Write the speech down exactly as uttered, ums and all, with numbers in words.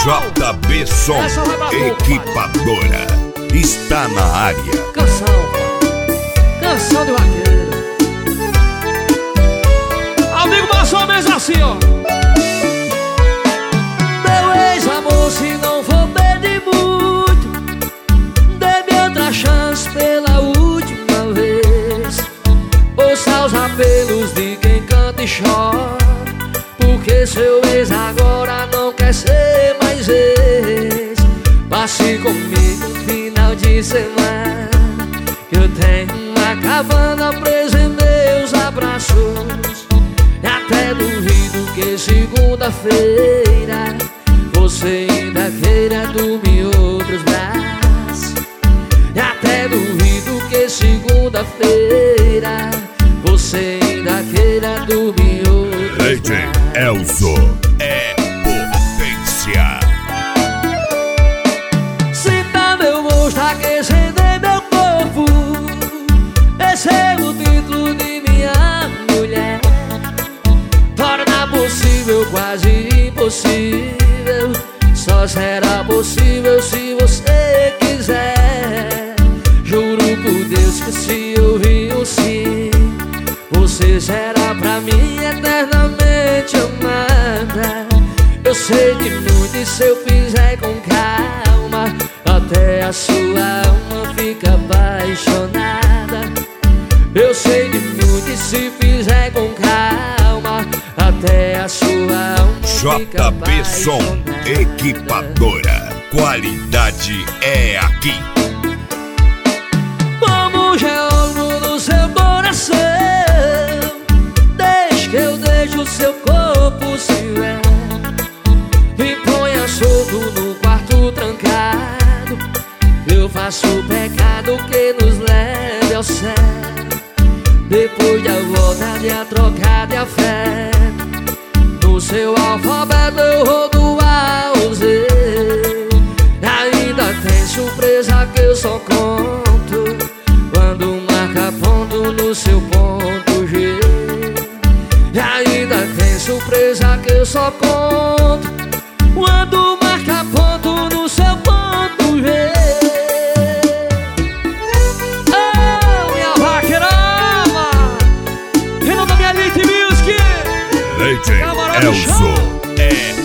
J B Som Equipadora está na área. Canção, canção do vaqueiro. Amigo, mais ou menos assim, ó. Meu ex-amor, se não for pedir muito, dê-me outra chance pela última vez. Ouça os apelos de quem canta e chora, porque seu ex agora não quer ser mais ex. Passe comigo no final de semana, que eu tenho uma cabana presa em meus abraços. E até duvido que segunda-feira você ainda queira dormir em outros braços. E até duvido que segunda-feira você ainda queira dormir em outros braços. D J Elzo é potência. Sinta meu gosto aquecendo em meu corpo, esse é o título de minha mulher. Torna possível quase impossível, só será possível se você quiser. Juro por Deus que se ouvir um sim, você será pra mim eternamente amada. Eu sei de muito e se eu fizer com calma, até a sua alma fica apaixonada. Eu sei de muito e se fizer com calma, até a sua alma fica J B Som apaixonada. Equipadora, qualidade é aqui. Como geólogo no seu coração, deixe que eu deixe o seu corpo se ver. Me ponha solto no quarto trancado, eu faço o pecado que nos leve ao céu. Depois da volta de a troca de afeto, no seu alfabeto eu vou do A ao Z. Ainda tem surpresa que eu só conto quando marca ponto no seu ponto G. E ainda tem surpresa que eu só conto quando marca ponto no seu ponto G. Oh, minha vaqueirama, Renan da minha Elite Music, D J Camarada Elzo Show. é